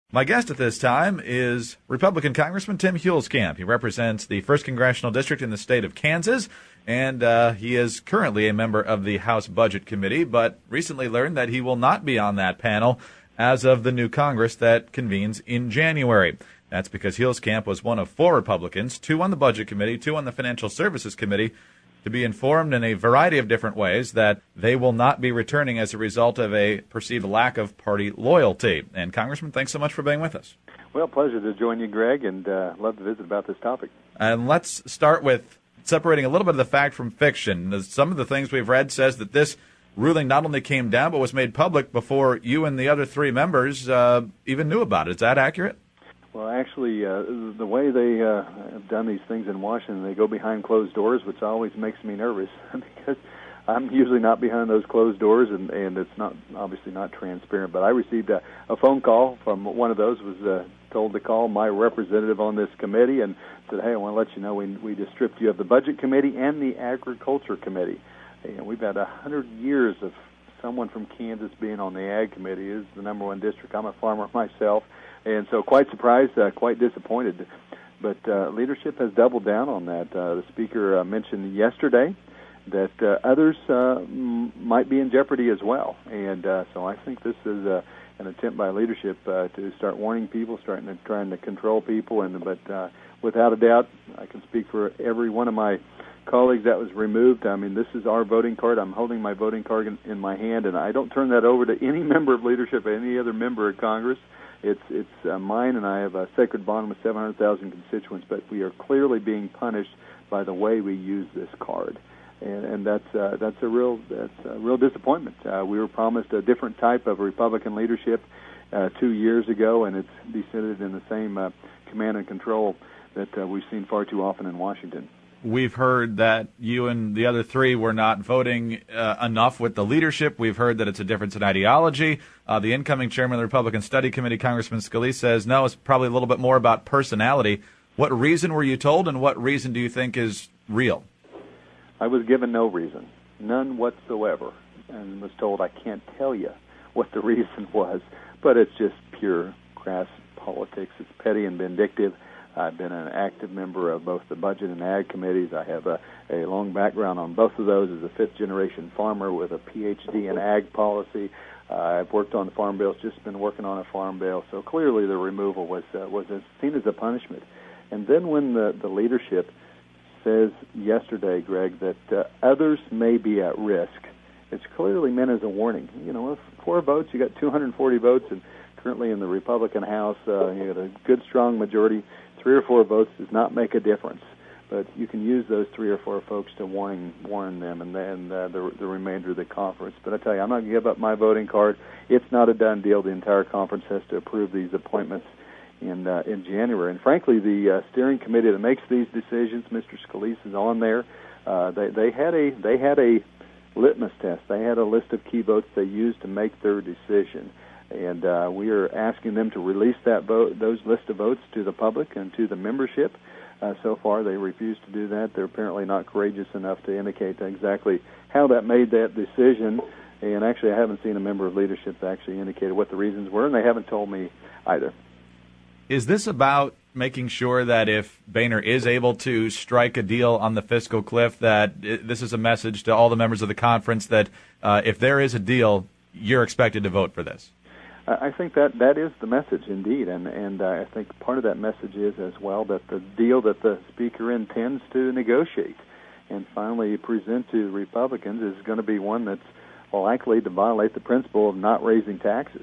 My guest at this time is Republican Congressman Tim Huelskamp. He represents the 1st Congressional District in the state of Kansas, and he is currently a member of the House Budget Committee, but recently learned that he will not be on that panel as of the new Congress that convenes in January. That's because Huelskamp was one of 4 Republicans, 2 on the Budget Committee, 2 on the Financial Services Committee, to be informed in a variety of different ways that they will not be returning as a result of a perceived lack of party loyalty. And Congressman, thanks so much for being with us. Well, pleasure to join you, Greg, and love to visit about this topic. And let's start with separating a little bit of the fact from fiction. Some of the things we've read says that this ruling not only came down but was made public before you and the other 3 members even knew about it. Is that accurate? Well, actually, the way they have done these things in Washington, they go behind closed doors, which always makes me nervous because I'm usually not behind those closed doors, and it's not obviously not transparent. But I received a phone call from one of those, was told to call my representative on this committee and said, hey, I want to let you know we just stripped you of the Budget Committee and the Agriculture Committee. And we've had 100 years of someone from Kansas being on the Ag Committee. Is the number 1 district. I'm a farmer myself. And so quite surprised, quite disappointed. But leadership has doubled down on that. The Speaker mentioned yesterday that others might be in jeopardy as well. And so I think this is an attempt by leadership to start warning people, trying to control people. But without a doubt, I can speak for every one of my colleagues that was removed. I mean, this is our voting card. I'm holding my voting card in my hand, and I don't turn that over to any member of leadership, any other member of Congress. It's mine, and I have a sacred bond with 700,000 constituents, but we are clearly being punished by the way we use this card, and that's a real disappointment. We were promised a different type of Republican leadership 2 years ago, and it's descended in the same command and control that we've seen far too often in Washington. We've heard that you and the other 3 were not voting enough with the leadership. We've heard that it's a difference in ideology. The incoming chairman of the Republican Study Committee, Congressman Scalise, says, no, it's probably a little bit more about personality. What reason were you told, and what reason do you think is real? I was given no reason, none whatsoever, and was told I can't tell you what the reason was, but it's just pure crass politics. It's petty and vindictive. I've been an active member of both the Budget and Ag committees. I have a long background on both of those as a 5th-generation farmer with a Ph.D. in ag policy. I've worked on farm bills, just been working on a farm bill. So clearly the removal was seen as a punishment. And then when the leadership says yesterday, Greg, that others may be at risk, it's clearly meant as a warning. You know, 4 votes, you got 240 votes, and currently in the Republican House, you got a good, strong majority. 3 or 4 votes does not make a difference, but you can use those 3 or 4 folks to warn them, and then the remainder of the conference. But I tell you, I'm not going to give up my voting card. It's not a done deal. The entire conference has to approve these appointments in January. And frankly, the steering committee that makes these decisions, Mr. Scalise is on there. They had a litmus test. They had a list of key votes they used to make their decision. And we are asking them to release those list of votes to the public and to the membership. So far, they refuse to do that. They're apparently not courageous enough to indicate exactly how that made that decision. And actually, I haven't seen a member of leadership that actually indicated what the reasons were, and they haven't told me either. Is this about making sure that if Boehner is able to strike a deal on the fiscal cliff, that this is a message to all the members of the conference that if there is a deal, you're expected to vote for this? I think that is the message, indeed, and I think part of that message is as well that the deal that the Speaker intends to negotiate and finally present to the Republicans is going to be one that's likely to violate the principle of not raising taxes.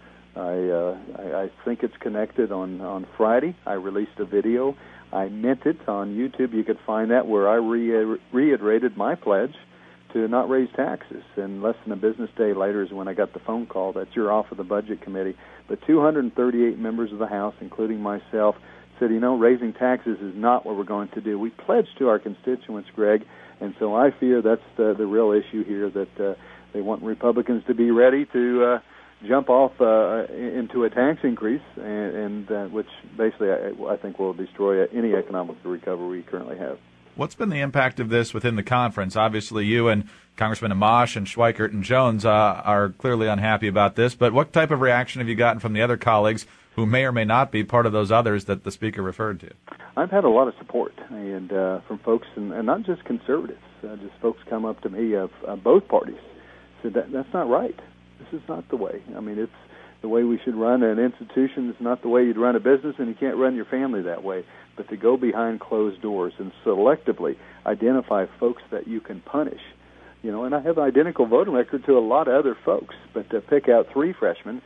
I think it's connected on Friday. I released a video. I meant it on YouTube. You could find that where I reiterated my pledge to not raise taxes. And less than a business day later is when I got the phone call that you're off of the Budget Committee. But 238 members of the House, including myself, said, raising taxes is not what we're going to do. We pledged to our constituents, Greg, and so I fear that's the real issue here, that they want Republicans to be ready to jump off into a tax increase, and which basically I think will destroy any economic recovery we currently have. What's been the impact of this within the conference? Obviously, you and Congressman Amash and Schweikert and Jones are clearly unhappy about this, but what type of reaction have you gotten from the other colleagues who may or may not be part of those others that the Speaker referred to? I've had a lot of support, and from folks, and not just conservatives, just folks come up to me of both parties, said that's not right. This is not the way. I mean, it's the way we should run an institution. It's not the way you'd run a business, and you can't run your family that way. But to go behind closed doors and selectively identify folks that you can punish, and I have an identical voting record to a lot of other folks, but to pick out 3 freshmen,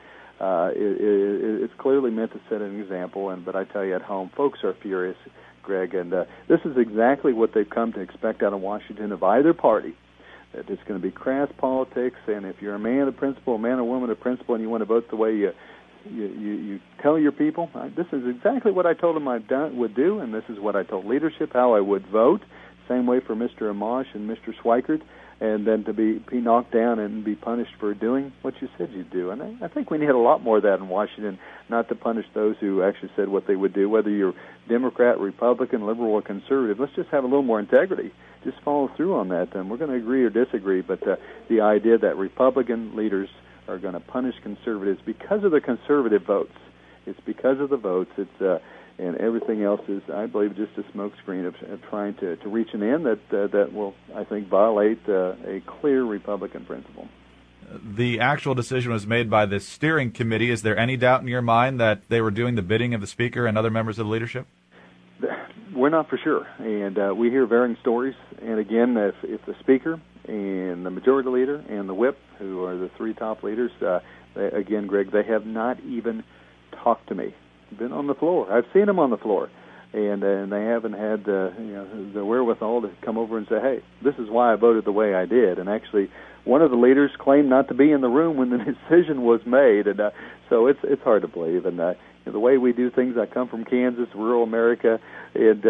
it's clearly meant to set an example. But I tell you, at home, folks are furious, Greg, and this is exactly what they've come to expect out of Washington of either party. That it's going to be crass politics, and if you're a man of principle, a man or woman of principle, and you want to vote the way you tell your people, this is exactly what I told them I would do, and this is what I told leadership how I would vote. Same way for Mr. Amash and Mr. Schweikert, and then to be knocked down and be punished for doing what you said you'd do. And I think we need a lot more of that in Washington, not to punish those who actually said what they would do, whether you're Democrat, Republican, liberal, or conservative. Let's just have a little more integrity. Just follow through on that, and we're going to agree or disagree, but the idea that Republican leaders are going to punish conservatives because of the conservative votes, it's because of the votes, and everything else is, I believe, just a smokescreen of trying to reach an end that will, I think, violate a clear Republican principle. The actual decision was made by the steering committee. Is there any doubt in your mind that they were doing the bidding of the Speaker and other members of the leadership? We're not for sure, and we hear varying stories. And again, if the Speaker and the Majority Leader and the Whip, who are the 3 top leaders, again, Greg, they have not even talked to me. Been on the floor. I've seen them on the floor, and they haven't had the wherewithal to come over and say, "Hey, this is why I voted the way I did." And actually, one of the leaders claimed not to be in the room when the decision was made, and so it's hard to believe. And the way we do things, I come from Kansas, rural America, and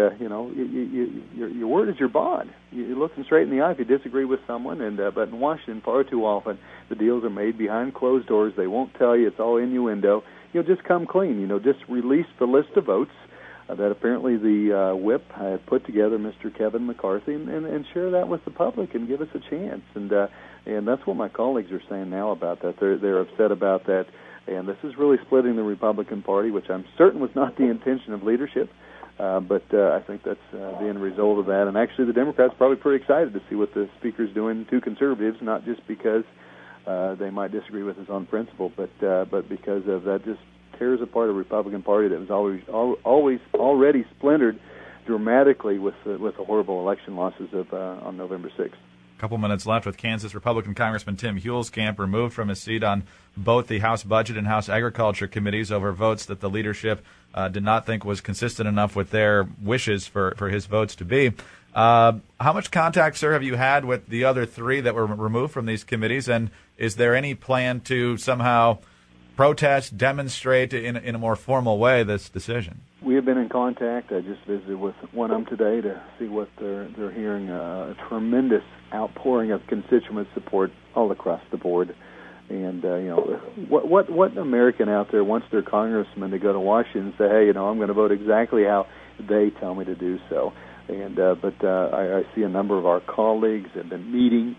your word is your bond. You look them straight in the eye if you disagree with someone. But in Washington, far too often, the deals are made behind closed doors. They won't tell you. It's all innuendo. Just come clean. Just release the list of votes that apparently the Whip had put together, Mr. Kevin McCarthy, and share that with the public and give us a chance. And that's what my colleagues are saying now about that. They're upset about that. And this is really splitting the Republican Party, which I'm certain was not the intention of leadership. But I think that's the end result of that. And actually, the Democrats are probably pretty excited to see what the Speaker's doing to conservatives, not just because they might disagree with us on principle, but because of that just tears apart a Republican Party that was always already splintered dramatically with the horrible election losses of on November 6th. A couple minutes left with Kansas Republican Congressman Tim Huelskamp removed from his seat on both the House Budget and House Agriculture committees over votes that the leadership did not think was consistent enough with their wishes for his votes to be. How much contact, sir, have you had with the other 3 that were removed from these committees, and is there any plan to somehow protest, demonstrate in a more formal way this decision? We have been in contact. I just visited with one of them today to see what they're hearing. A tremendous outpouring of constituent support all across the board. And what American out there wants their congressman to go to Washington and say, "Hey, I'm going to vote exactly how they tell me to do so." And but I see a number of our colleagues have been meeting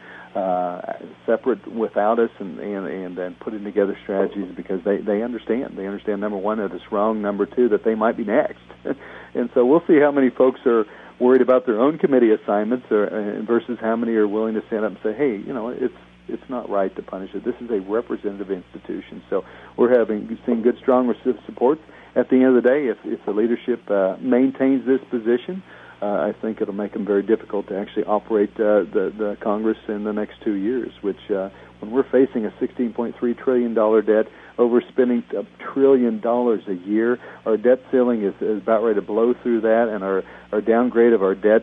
separate without us and putting together strategies because they understand. They understand, number one, that it's wrong, number two, that they might be next. And so we'll see how many folks are worried about their own committee assignments versus how many are willing to stand up and say, "Hey, it's not right to punish it. This is a representative institution." So we're seeing good, strong support. At the end of the day, if the leadership maintains this position, I think it'll make them very difficult to actually operate the Congress in the next 2 years, which when we're facing a $16.3 trillion debt, overspending $1 trillion a year, our debt ceiling is about ready to blow through that, and our downgrade of our debt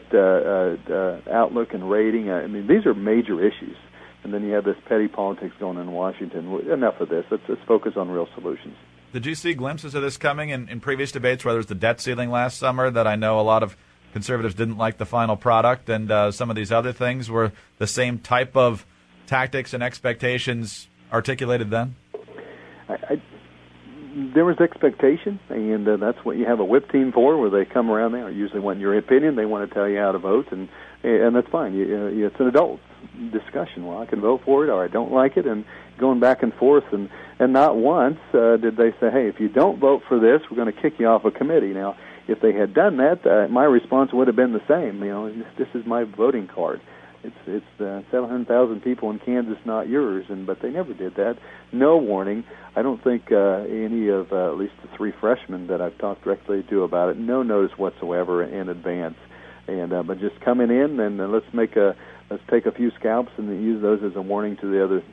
outlook and rating, I mean, these are major issues. And then you have this petty politics going on in Washington. Enough of this. Let's focus on real solutions. Did you see glimpses of this coming in previous debates, whether it was the debt ceiling last summer that I know a lot of conservatives didn't like the final product, and some of these other things were the same type of tactics and expectations articulated then? There was expectation, and that's what you have a whip team for, where they come around. They don't usually want your opinion. They want to tell you how to vote, and that's fine. It's an adult discussion. Well, I can vote for it, or I don't like it, and going back and forth. And not once did they say, hey, if you don't vote for this, we're going to kick you off a committee. Now, if they had done that, my response would have been the same. This is my voting card. It's 700,000 people in Kansas, not yours. But they never did that. No warning. I don't think any of at least the three freshmen that I've talked directly to about it, no notice whatsoever in advance. But just coming in and let's take a few scalps and use those as a warning to the other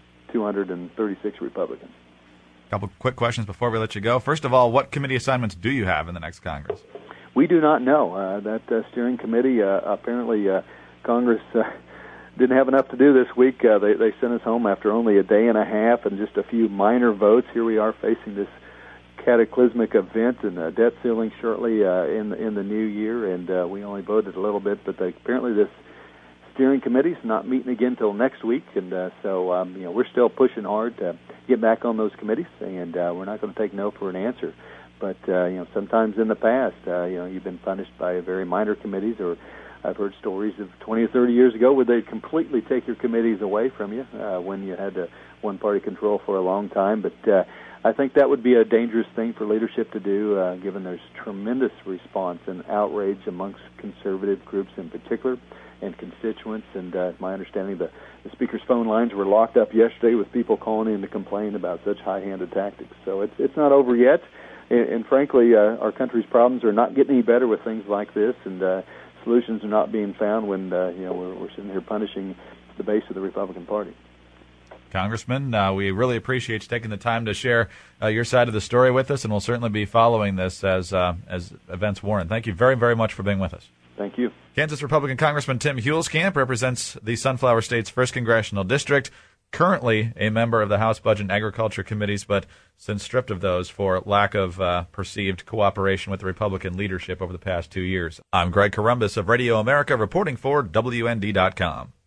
236 Republicans. A couple quick questions before we let you go. First of all, what committee assignments do you have in the next Congress? We do not know. That steering committee, apparently Congress didn't have enough to do this week. They sent us home after only a day and a half and just a few minor votes. Here we are facing this cataclysmic event and debt ceiling shortly in the new year, and we only voted a little bit, but apparently this steering committee's not meeting again till next week, and so we're still pushing hard to get back on those committees, and we're not going to take no for an answer. But sometimes in the past, you've been punished by very minor committees, or I've heard stories of 20 or 30 years ago where they'd completely take your committees away from you when you had one-party control for a long time. But I think that would be a dangerous thing for leadership to do, given there's tremendous response and outrage amongst conservative groups in particular and constituents. And my understanding, the Speaker's phone lines were locked up yesterday with people calling in to complain about such high-handed tactics. So it's not over yet. And frankly, our country's problems are not getting any better with things like this, and solutions are not being found when we're sitting here punishing the base of the Republican Party. Congressman, we really appreciate you taking the time to share your side of the story with us, and we'll certainly be following this as events warrant. Thank you very, very much for being with us. Thank you. Kansas Republican Congressman Tim Huelskamp represents the Sunflower State's 1st Congressional District, currently a member of the House Budget and Agriculture Committees, but since stripped of those for lack of perceived cooperation with the Republican leadership over the past 2 years. I'm Greg Corombos of Radio America, reporting for WND.com.